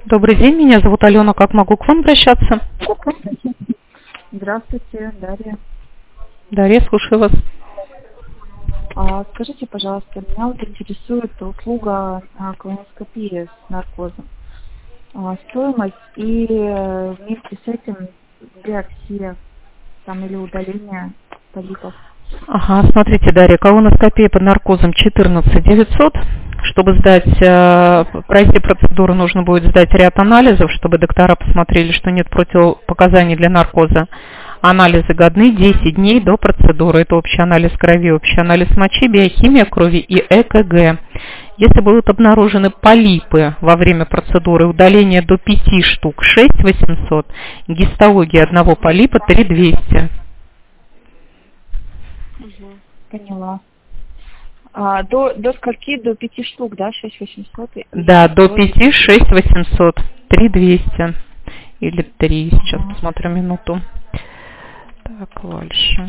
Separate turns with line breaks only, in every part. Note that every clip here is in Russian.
Добрый день, меня зовут Алена. Как могу к вам обращаться?
Здравствуйте, Дарья.
Дарья, слушаю вас.
Скажите, пожалуйста, меня вот интересует услуга колоноскопии с наркозом. Стоимость и вместе с этим биопсия там, или удаление полипов.
Ага, смотрите, Дарья, колоноскопия под наркозом 14 900. Чтобы пройти процедуру, нужно будет сдать ряд анализов, чтобы доктора посмотрели, что нет противопоказаний для наркоза. Анализы годны 10 дней до процедуры. Это общий анализ крови, общий анализ мочи, биохимия крови и ЭКГ. Если будут обнаружены полипы во время процедуры, удаление до 5 штук 6 800, гистология одного полипа 3 200.
Поняла. До скольки? До 5 штук, да? 6 800?
Да, до 5 6 800, 3 200 или 3. Сейчас посмотрю минуту. Так, дальше.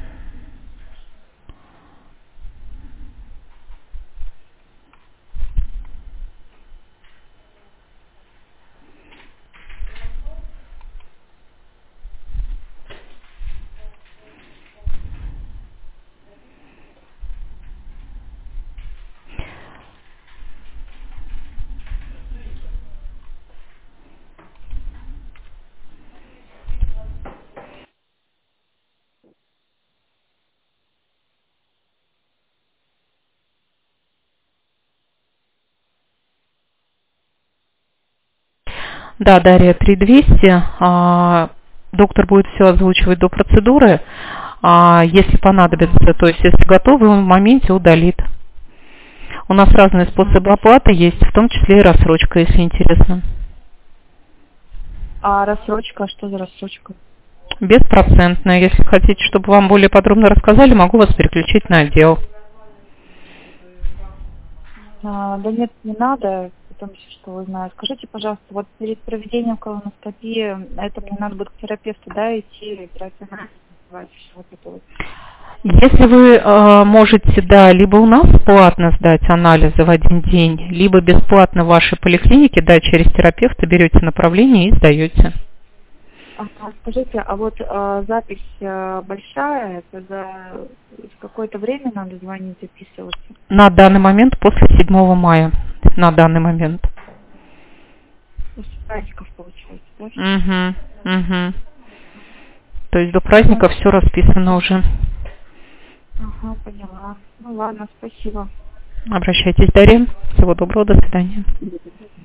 Да, Дарья, 3200. Доктор будет все озвучивать до процедуры. Если понадобится, то есть если готовы, он в моменте удалит. У нас разные способы оплаты есть, в том числе и рассрочка, если интересно.
А рассрочка? Что за рассрочка?
Беспроцентная. Если хотите, чтобы вам более подробно рассказали, могу вас переключить на отдел.
Да нет, не надо, потом все, что вы знаете. Скажите, пожалуйста, вот перед проведением колоноскопии, это мне надо будет к терапевту, да, идти, брать анализ, вот это вот.
Если вы можете, да, либо у нас платно сдать анализы в один день, либо бесплатно в вашей поликлинике, да, через терапевта берете направление и сдаете.
Скажите, а вот запись большая, это за какое-то время надо звонить, записываться?
На данный момент после 7 мая. На данный момент.
После праздников, получается, да?
Угу. То есть до праздника все расписано уже.
Ага, поняла. Ну ладно, спасибо.
Обращайтесь, Дарья. Всего доброго, до свидания.